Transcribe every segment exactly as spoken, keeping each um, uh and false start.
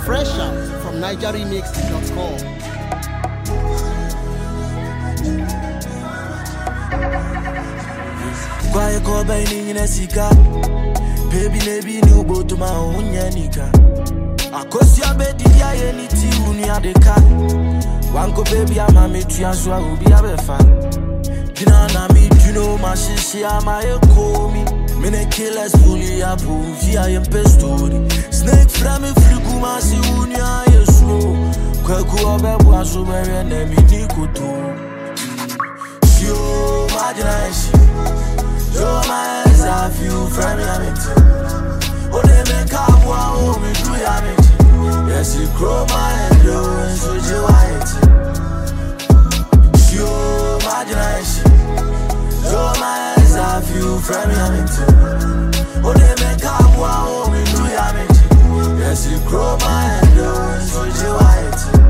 Fresh out from niger remix dot com. Kwaye ko bai ni na sika. Baby maybe ni ubo to ma onya nika. Akosi abedi ya ye ni ti uni adeka. Wanko baby ama me tuya so obi abefa. Kina na me you know my shishi ama e call me. Mene killers fully up via em pestori. Snake from me friku ma si uni aye slow. Kwaku abebu aso bere na mi ni kutu. Yo imagine yo my eyes have you from me I'm into. Oh they make up one oh me do ya me. Yes you grow my head low and so you white. Yo imagine yo my eyes have you from me I'm into. Oh they make up one oh me do ya me. Yes you grow my head low and so you white.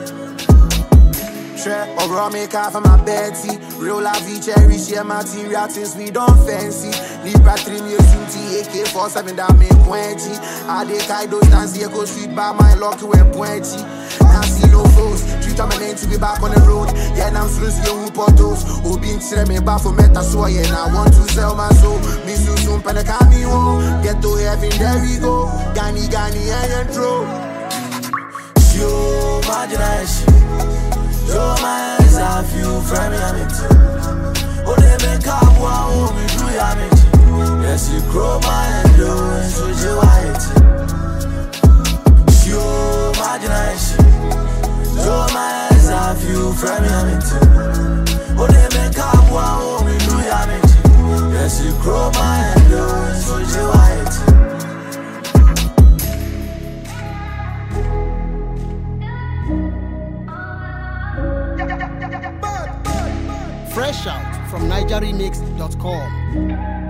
Or raw make off of my Betsy. Real la vie cherry, share material things we don't fancy. Libra three years A K forty-seven that make twenty. I dey kai those dance here go street by my lucky when twenty. Now see no flows. Treat on my name to be back on the road. Yeah, now I'm slow young portos. Oh, being to me back for meta so yeah, now I want to sell my soul. Me soon soon pen a cameo. Get to heaven, there we go. Gani Gani and intro. Yo, imagination. Yo, my eyes have you from me, I'm into. Oh, they make up one, oh, me do ya me. Yes, you grow my head low and so you white. Yo, imagination. Yo, my eyes have you from me, I'm into. Oh, they make up one, oh, me do ya me. Yes, you grow my head low and so you white. Fresh out from niger remix dot com.